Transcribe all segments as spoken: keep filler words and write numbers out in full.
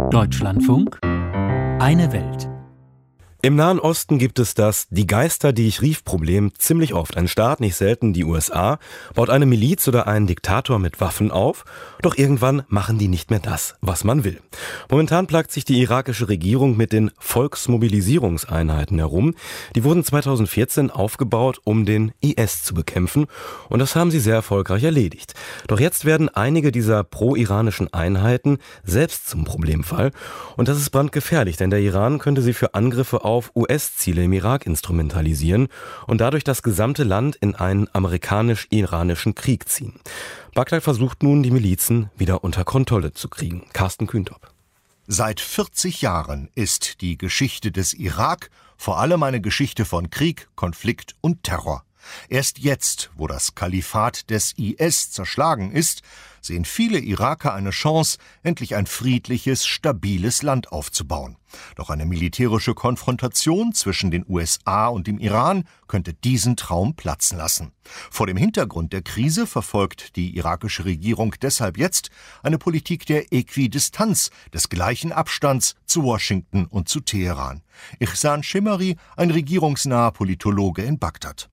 Deutschlandfunk, eine Welt. Im Nahen Osten gibt es das Die Geister, die ich rief Problem ziemlich oft. Ein Staat, nicht selten die U S A, baut eine Miliz oder einen Diktator mit Waffen auf, doch irgendwann machen die nicht mehr das, was man will. Momentan plagt sich die irakische Regierung mit den Volksmobilisierungseinheiten herum. Die wurden zweitausendvierzehn aufgebaut, um den I S zu bekämpfen, und das haben sie sehr erfolgreich erledigt. Doch jetzt werden einige dieser pro-iranischen Einheiten selbst zum Problemfall, und das ist brandgefährlich, denn der Iran könnte sie für Angriffe auf U S-Ziele im Irak instrumentalisieren und dadurch das gesamte Land in einen amerikanisch-iranischen Krieg ziehen. Bagdad versucht nun, die Milizen wieder unter Kontrolle zu kriegen. Carsten Kühntop. Seit vierzig Jahren ist die Geschichte des Irak vor allem eine Geschichte von Krieg, Konflikt und Terror. Erst jetzt, wo das Kalifat des I S zerschlagen ist, sehen viele Iraker eine Chance, endlich ein friedliches, stabiles Land aufzubauen. Doch eine militärische Konfrontation zwischen den U S A und dem Iran könnte diesen Traum platzen lassen. Vor dem Hintergrund der Krise verfolgt die irakische Regierung deshalb jetzt eine Politik der Äquidistanz, des gleichen Abstands zu Washington und zu Teheran. Ihsan Shimari, ein regierungsnaher Politologe in Bagdad.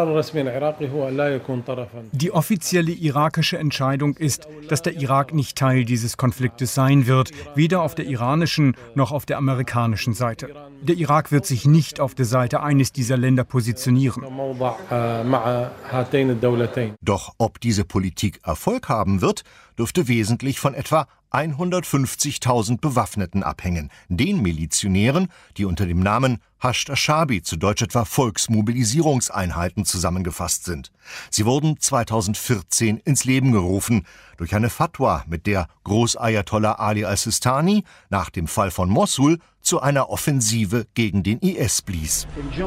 Die offizielle irakische Entscheidung ist, dass der Irak nicht Teil dieses Konfliktes sein wird, weder auf der iranischen noch auf der amerikanischen Seite. Der Irak wird sich nicht auf der Seite eines dieser Länder positionieren. Doch ob diese Politik Erfolg haben wird, dürfte wesentlich von etwa hundertfünfzigtausend Bewaffneten abhängen, den Milizionären, die unter dem Namen Hashd Ashabi, zu Deutsch etwa Volksmobilisierungseinheiten, zusammengefasst sind. Sie wurden zweitausendvierzehn ins Leben gerufen durch eine Fatwa, mit der Großayatollah Ali al-Sistani nach dem Fall von Mossul zu einer Offensive gegen den I S blies.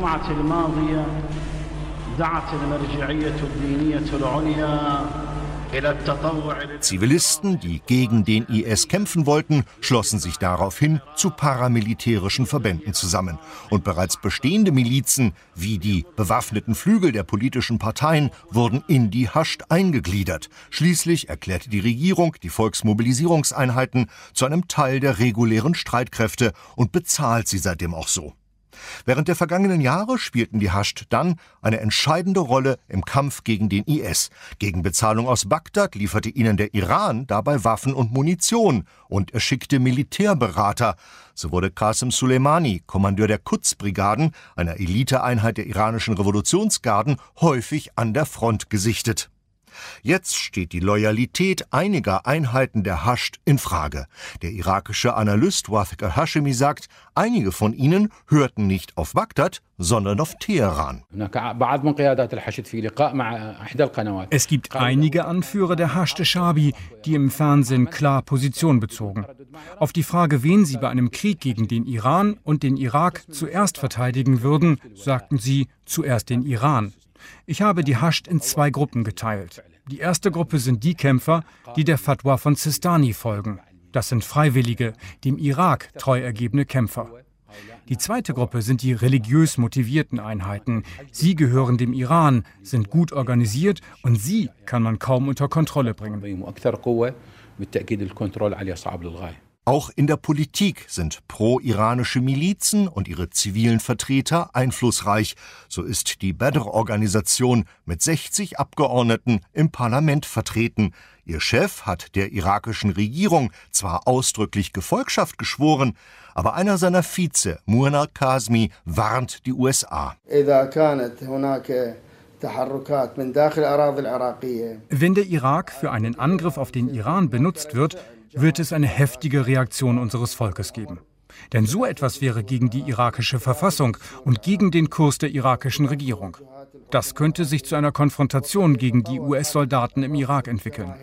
Zivilisten, die gegen den I S kämpfen wollten, schlossen sich daraufhin zu paramilitärischen Verbänden zusammen. Und bereits bestehende Milizen, wie die bewaffneten Flügel der politischen Parteien, wurden in die Hashd eingegliedert. Schließlich erklärte die Regierung die Volksmobilisierungseinheiten zu einem Teil der regulären Streitkräfte und bezahlt sie seitdem auch so. Während der vergangenen Jahre spielten die Hashd dann eine entscheidende Rolle im Kampf gegen den I S. Gegen Bezahlung aus Bagdad lieferte ihnen der Iran dabei Waffen und Munition und er schickte Militärberater. So wurde Qasem Soleimani, Kommandeur der Quds-Brigaden, einer Eliteeinheit der iranischen Revolutionsgarden, häufig an der Front gesichtet. Jetzt steht die Loyalität einiger Einheiten der Hashd in Frage. Der irakische Analyst Wafiq al-Hashemi sagt, einige von ihnen hörten nicht auf Bagdad, sondern auf Teheran. Es gibt einige Anführer der Hashd Ashabi, die im Fernsehen klar Position bezogen. Auf die Frage, wen sie bei einem Krieg gegen den Iran und den Irak zuerst verteidigen würden, sagten sie zuerst den Iran. Ich habe die Hashd in zwei Gruppen geteilt. Die erste Gruppe sind die Kämpfer, die der Fatwa von Sistani folgen. Das sind Freiwillige, dem Irak treu ergebene Kämpfer. Die zweite Gruppe sind die religiös motivierten Einheiten. Sie gehören dem Iran, sind gut organisiert und sie kann man kaum unter Kontrolle bringen. Auch in der Politik sind pro-iranische Milizen und ihre zivilen Vertreter einflussreich. So ist die Badr-Organisation mit sechzig Abgeordneten im Parlament vertreten. Ihr Chef hat der irakischen Regierung zwar ausdrücklich Gefolgschaft geschworen, aber einer seiner Vize, Muammar Kazmi, warnt die U S A. Wenn der Irak für einen Angriff auf den Iran benutzt wird, wird es eine heftige Reaktion unseres Volkes geben. Denn so etwas wäre gegen die irakische Verfassung und gegen den Kurs der irakischen Regierung. Das könnte sich zu einer Konfrontation gegen die U S-Soldaten im Irak entwickeln.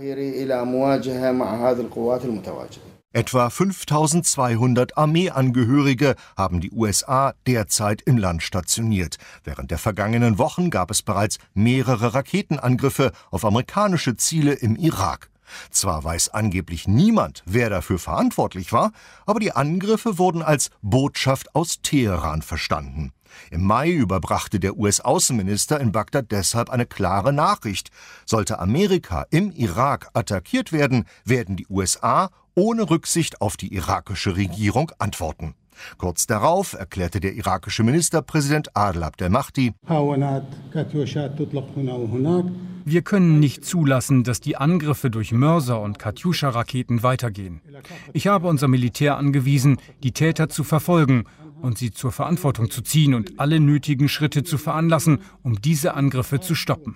Etwa fünftausendzweihundert Armeeangehörige haben die U S A derzeit im Land stationiert. Während der vergangenen Wochen gab es bereits mehrere Raketenangriffe auf amerikanische Ziele im Irak. Zwar weiß angeblich niemand, wer dafür verantwortlich war, aber die Angriffe wurden als Botschaft aus Teheran verstanden. Im Mai überbrachte der U S-Außenminister in Bagdad deshalb eine klare Nachricht. Sollte Amerika im Irak attackiert werden, werden die U S A ohne Rücksicht auf die irakische Regierung antworten. Kurz darauf erklärte der irakische Ministerpräsident Adel Abdel-Mahdi: Wir können nicht zulassen, dass die Angriffe durch Mörser und Katjuscha-Raketen weitergehen. Ich habe unser Militär angewiesen, die Täter zu verfolgen und sie zur Verantwortung zu ziehen und alle nötigen Schritte zu veranlassen, um diese Angriffe zu stoppen.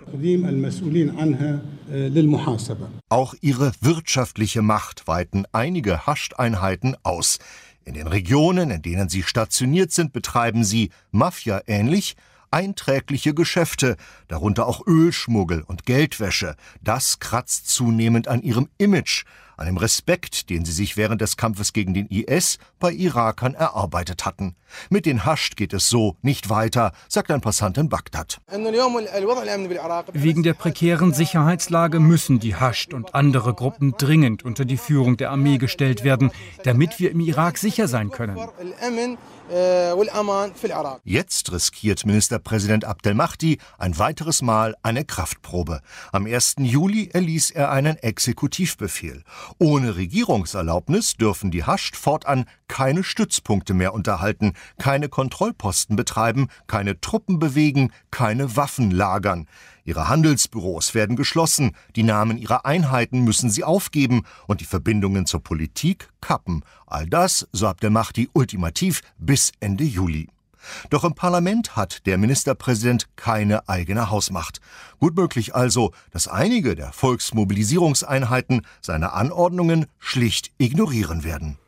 Auch ihre wirtschaftliche Macht weiten einige Hascht-Einheiten aus. In den Regionen, in denen sie stationiert sind, betreiben sie, Mafia-ähnlich, einträgliche Geschäfte, darunter auch Ölschmuggel und Geldwäsche. Das kratzt zunehmend an ihrem Image, an dem Respekt, den sie sich während des Kampfes gegen den I S bei Irakern erarbeitet hatten. Mit den Hascht geht es so nicht weiter, sagt ein Passant in Bagdad. Wegen der prekären Sicherheitslage müssen die Hascht und andere Gruppen dringend unter die Führung der Armee gestellt werden, damit wir im Irak sicher sein können. Jetzt riskiert Ministerpräsident Abdel-Mahdi ein weiteres Mal eine Kraftprobe. Am ersten Juli erließ er einen Exekutivbefehl. Ohne Regierungserlaubnis dürfen die Hascht fortan keine Stützpunkte mehr unterhalten, keine Kontrollposten betreiben, keine Truppen bewegen, keine Waffen lagern. Ihre Handelsbüros werden geschlossen, die Namen ihrer Einheiten müssen sie aufgeben und die Verbindungen zur Politik kappen. All das, so Abdel-Mahdi, ultimativ bis Ende Juli. Doch im Parlament hat der Ministerpräsident keine eigene Hausmacht. Gut möglich also, dass einige der Volksmobilisierungseinheiten seine Anordnungen schlicht ignorieren werden.